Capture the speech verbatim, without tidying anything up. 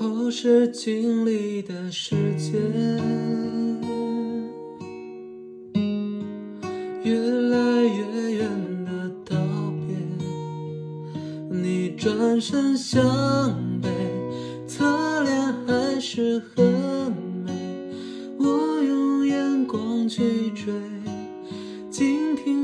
后是经历的时间，越来越远的道别，你转身向北，侧脸还是很美，我用眼光去追，静听